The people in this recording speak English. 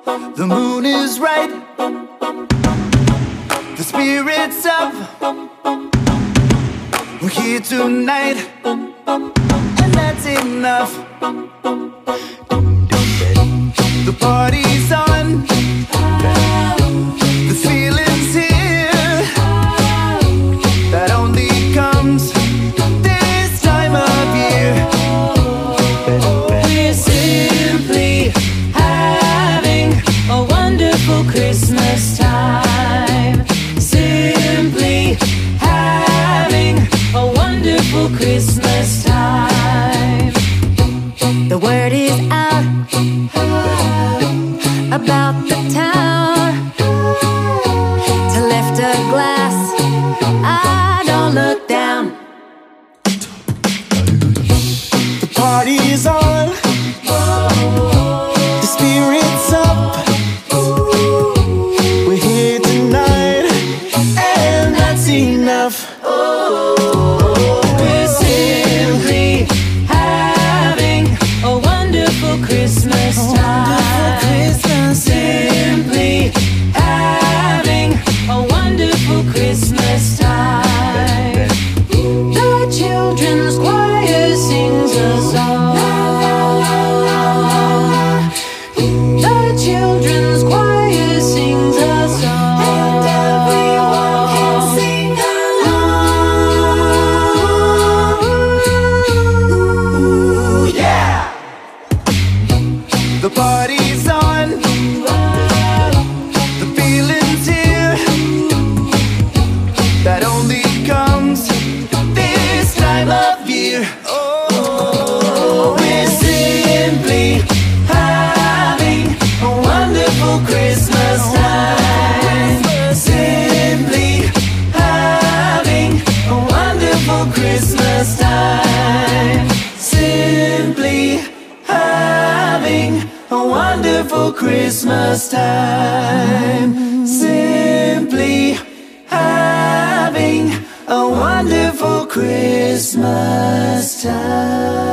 The moon is right, the spirit's up. We're here tonight, and that's enough. The party's on, the feeling's here, that only comes this time of year. We're simply having a wonderful Christmas time. Simply having a wonderful Christmas time. The word is out about the town to lift a glass. I don't look down. The party's on, the spirit's up. We're here tonight, and that's enough. We're simply having a wonderful Christmas time. Simply having a wonderful Christmas time. The children's choir sings a song. The children's choir sings a song. And everyone can sing along. Yeah! The party's on, the feeling's here, that only comes this time of year. Oh, We're simply having a wonderful Christmas time. Simply having a wonderful Christmas time. Simply having a wonderful Christmas time. Simply having a wonderful Christmas time.